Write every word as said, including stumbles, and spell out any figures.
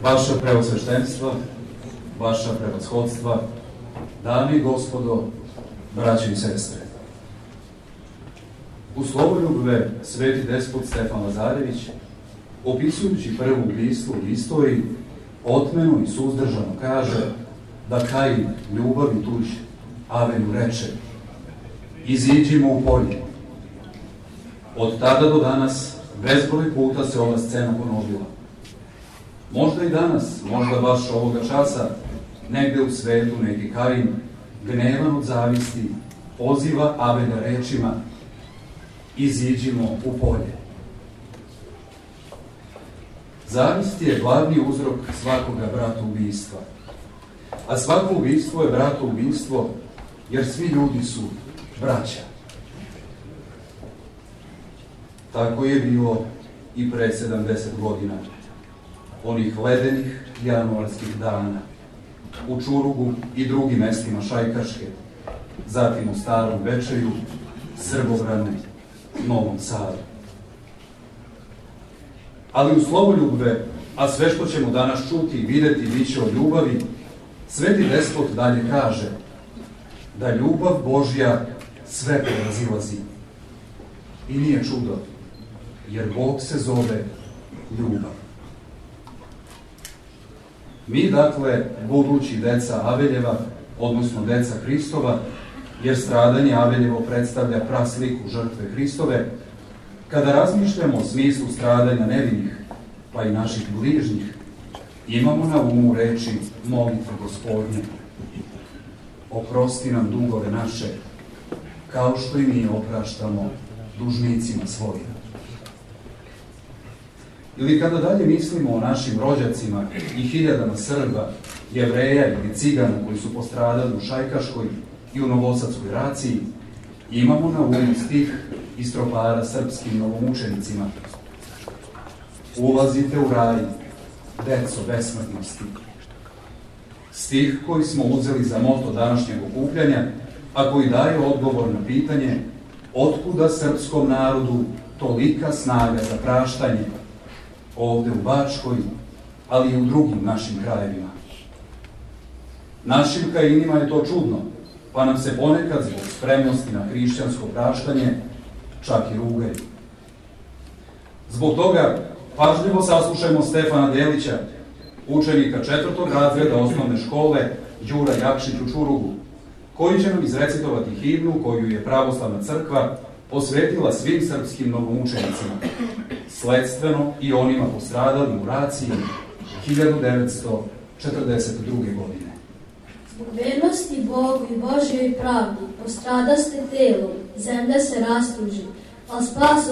Vaša preosveštenstva, vaša prevashodstva, dame i gospodo, braćo i sestre. U Slovoljubve sveti despot Stefan Lazarević, opisujući prvo ubistvo u istoriji, otmeno i suzdržano kaže da Kain ljubavi tuđ Avelu reče: iziđimo u polje. Od tada do danas bezbroj puta se ova scena ponovila. Možda i danas, možda baš ovoga časa, negde u svetu neki Kain, gnevan od zavisti, poziva Avelja rečima: iziđimo u polje. Zavist je glavni uzrok svakoga bratoubistva. A svako ubistvo je bratoubistvo, jer svi ljudi su braća. Tako je bilo i pre sedamdeset godina, onih ledenih januarskih dana, u Čurugu i drugim mestima Šajkaške, zatim u Starom Bečeju, Srbobranu, Novom Sadu. Ali u Slovoljubve, a sve što ćemo danas čuti i videti biće o ljubavi, sveti despot dalje kaže da ljubav Božja sve prevazilazi. I nije čudo, jer Bog se zove ljubav. Mi, dakle, budući deca Aveljeva, odnosno deca Hristova, jer stradanje Aveljevo predstavlja prasliku žrtve Hristove, kada razmišljamo o smislu stradanja nevinih, pa i naših bližnjih, imamo na umu reči molitve Gospodnje: oprosti nam dugove naše, kao što i mi opraštamo dužnicima svojim. Ili kada dalje mislimo o našim rođacima i hiljadama Srba, Jevreja ili Cigana koji su postradali u Šajkaškoj i u Novosadskoj raciji, imamo na umu stih iz tropara srpskim novomučenicima: ulazite u raj, deco besmrtnosti. Stih koji smo uzeli za moto današnjeg okupljanja, a koji daje odgovor na pitanje otkuda srpskom narodu tolika snaga za praštanje ovde u Bačkoj, ali i u drugim našim krajevima. Našim Kainima je to čudno, pa nam se ponekad zbog spremnosti na hrišćansko praštanje čak i rugaju. Zbog toga pažljivo saslušajmo Stefana Delića, učenika četvrtog razreda osnovne škole Đura Jakšić u Čurugu, koji će nam izrecitovati himnu koju je Pravoslavna crkva posvetila svim srpskim novomučenicima, sledstveno i onima postradalim u raciji hiljadu devetsto četrdeset druge. godine. Zbog vernosti Bogu i Božjoj pravdi postradaste telom, zemlja se rastuži, a spas